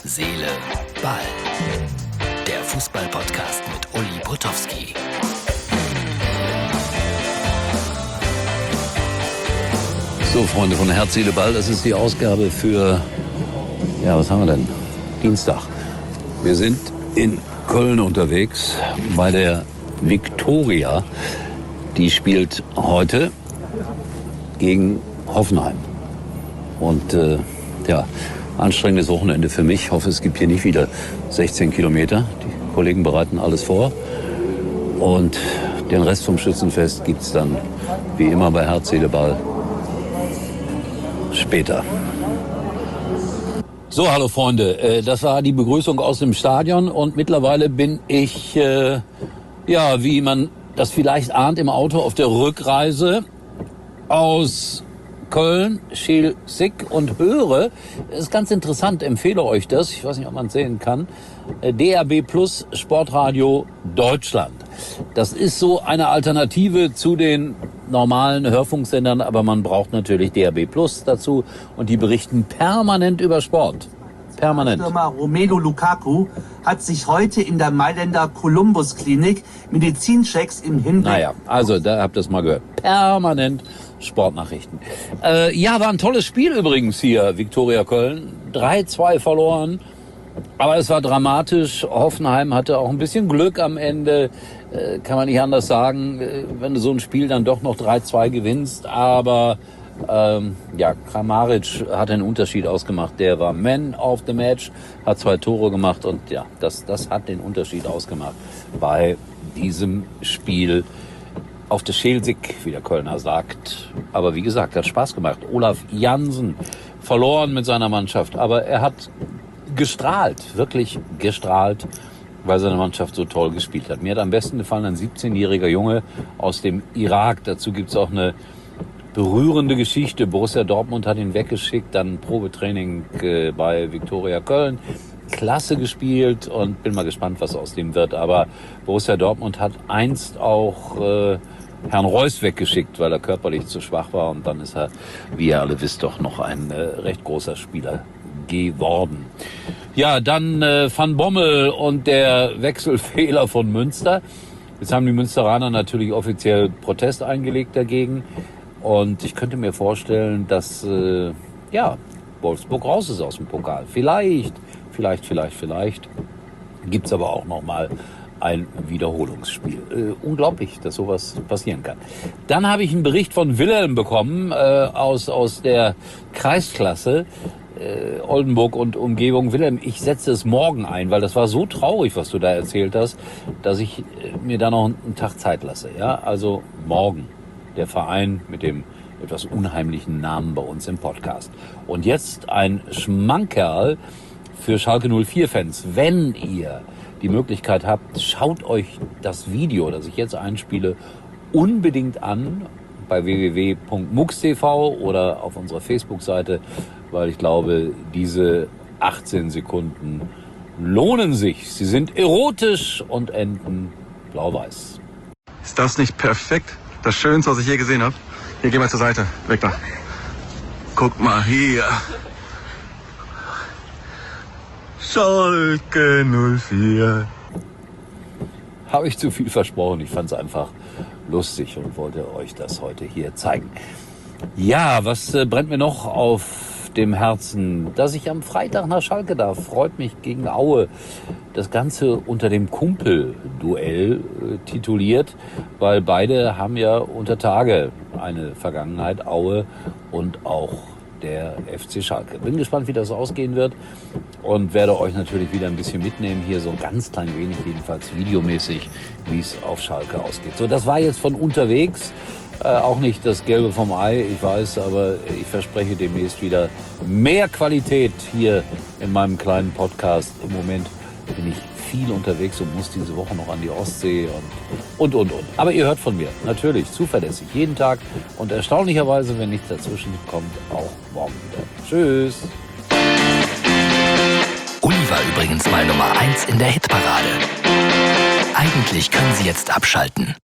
Seele, Ball. Der Fußball-Podcast mit Uli Potowski. So, Freunde von Herz, Seele, Ball, das ist die Ausgabe für, was haben wir denn? Dienstag. Wir sind in Köln unterwegs bei der Viktoria. Die spielt heute gegen Hoffenheim. Und anstrengendes Wochenende für mich. Ich hoffe, es gibt hier nicht wieder 16 Kilometer. Die Kollegen bereiten alles vor. Und den Rest vom Schützenfest gibt es dann, wie immer bei Herz, Seele, Ball, später. So, hallo Freunde. Das war die Begrüßung aus dem Stadion. Und mittlerweile bin ich, wie man das vielleicht ahnt, im Auto auf der Rückreise aus Köln, Schelsig und höre, ist ganz interessant, empfehle euch das, ich weiß nicht, ob man es sehen kann, DAB Plus Sportradio Deutschland. Das ist so eine Alternative zu den normalen Hörfunksendern, aber man braucht natürlich DAB Plus dazu und die berichten permanent über Sport. Permanent. Firma Romelu Lukaku hat sich heute in der Mailänder Columbus Klinik Medizinchecks im Hinblick... Naja, also da habt ihr es mal gehört. Permanent Sportnachrichten. War ein tolles Spiel übrigens hier, Viktoria Köln. 3-2 verloren, aber es war dramatisch. Hoffenheim hatte auch ein bisschen Glück am Ende, kann man nicht anders sagen, wenn du so ein Spiel dann doch noch 3-2 gewinnst. Aber Kramaric hat einen Unterschied ausgemacht. Der war Man of the Match, hat 2 Tore gemacht und das hat den Unterschied ausgemacht bei diesem Spiel auf der Schelsig, wie der Kölner sagt. Aber wie gesagt, hat Spaß gemacht. Olaf Jansen verloren mit seiner Mannschaft, aber er hat gestrahlt, wirklich gestrahlt, weil seine Mannschaft so toll gespielt hat. Mir hat am besten gefallen ein 17-jähriger Junge aus dem Irak. Dazu gibt's auch eine berührende Geschichte. Borussia Dortmund hat ihn weggeschickt, dann Probetraining bei Viktoria Köln. Klasse gespielt und bin mal gespannt, was aus dem wird. Aber Borussia Dortmund hat einst auch Herrn Reus weggeschickt, weil er körperlich zu schwach war. Und dann ist er, wie ihr alle wisst, doch noch ein recht großer Spieler geworden. Ja, dann Van Bommel und der Wechselfehler von Münster. Jetzt haben die Münsteraner natürlich offiziell Protest eingelegt dagegen. Und ich könnte mir vorstellen, dass Wolfsburg raus ist aus dem Pokal. Vielleicht gibt's aber auch noch mal ein Wiederholungsspiel. Unglaublich, dass sowas passieren kann. Dann habe ich einen Bericht von Wilhelm bekommen aus der Kreisklasse Oldenburg und Umgebung. Wilhelm, ich setze es morgen ein, weil das war so traurig, was du da erzählt hast, dass ich mir da noch einen Tag Zeit lasse. Ja, also morgen. Der Verein mit dem etwas unheimlichen Namen bei uns im Podcast. Und jetzt ein Schmankerl für Schalke 04-Fans. Wenn ihr die Möglichkeit habt, schaut euch das Video, das ich jetzt einspiele, unbedingt an bei www.mux.tv oder auf unserer Facebook-Seite, weil ich glaube, diese 18 Sekunden lohnen sich. Sie sind erotisch und enden blau-weiß. Ist das nicht perfekt? Das Schönste, was ich je gesehen habe. Hier, geh mal zur Seite. Weg da. Guck mal hier. Schalke 04. Habe ich zu viel versprochen. Ich fand es einfach lustig und wollte euch das heute hier zeigen. Ja, was brennt mir noch auf dem Herzen? Dass ich am Freitag nach Schalke darf. Freut mich, gegen Aue. Das Ganze unter dem Kumpel-Duell tituliert, weil beide haben ja unter Tage eine Vergangenheit, Aue und auch der FC Schalke. Bin gespannt, wie das ausgehen wird und werde euch natürlich wieder ein bisschen mitnehmen, hier so ein ganz klein wenig, jedenfalls videomäßig, wie es auf Schalke ausgeht. So, das war jetzt von unterwegs. Auch nicht das Gelbe vom Ei, ich weiß, aber ich verspreche demnächst wieder mehr Qualität hier in meinem kleinen Podcast. Im Moment bin ich viel unterwegs und muss diese Woche noch an die Ostsee und. Aber ihr hört von mir, natürlich, zuverlässig, jeden Tag und erstaunlicherweise, wenn nichts dazwischen kommt, auch morgen wieder. Tschüss. Uli war übrigens mal Nummer 1 in der Hitparade. Eigentlich können Sie jetzt abschalten.